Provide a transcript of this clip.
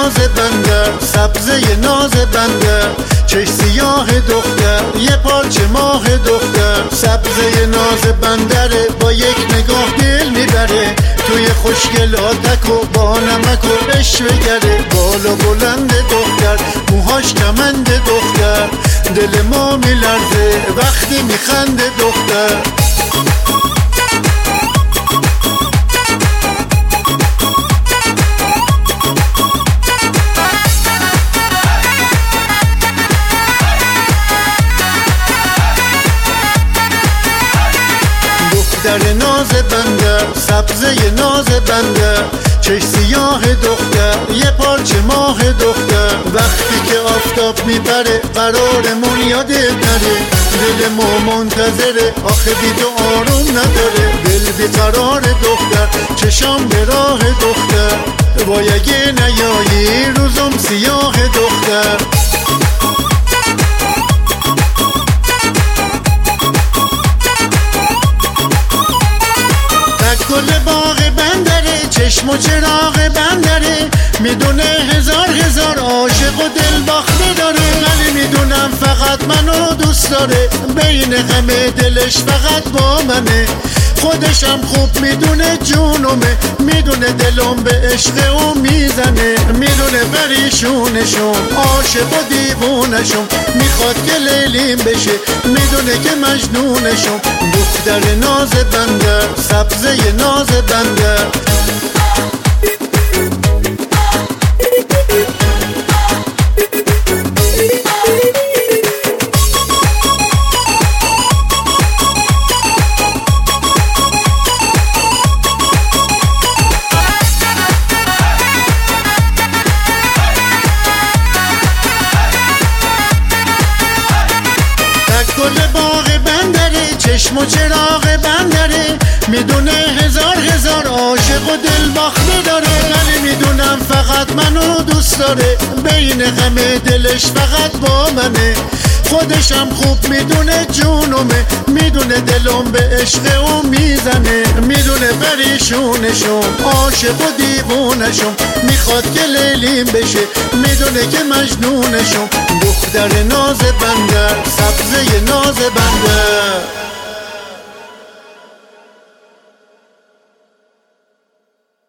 ناز بنده، سبزه ناز بنده، چش سیاه دختر، یه پارچه ماه دختر. سبزه ناز بندره، با یک نگاه دل میبره، توی خوشگلاتک و با نمک و عشوه گره. بالا بلند دختر، موهاش کمند دختر، دل ما میلرزه وقتی میخنده دختر. دختر ناز بنده، سبزه ناز بنده، چش سیاه دختر، یه پارچه ماه دختر. وقتی که آفتاب میبره قرارمون یادت نره، دل ما منتظره آخه بی تو آروم نداره. دل بیقرار دختر، چشام به راه دختر، وای اگه نیایی روزم سیاه دختر. گل باغ بندره، چشم و چراغ بندره، میدونه هزار عاشق و دل باخته داره. ولی میدونم فقط منو دوست داره، بین همه دلش فقط با منه. خودشم خوب میدونه جونمه، میدونه دلم به عشق او میزنه. میدونه پریشونشم، عاشق و دیوونشم، میخواد که لیلیم بشه، میدونه که مجنونشم. دختر ناز بنده، سبزه ناز بنده. گل باغ بندره، چشم و چراغ بندره، میدونه هزار عاشق و دل باخته داره. ولی میدونم فقط منو دوست داره، بین همه دلش فقط با منه. خودشم خوب میدونه جونمه، میدونه دلم به عشق او میزنه. میدونه پریشونشم، عاشق و دیوونشم، میخواد که لیلیم بشه، میدونه که مجنونشم. دختر ناز بنده، سبزه ناز بنده.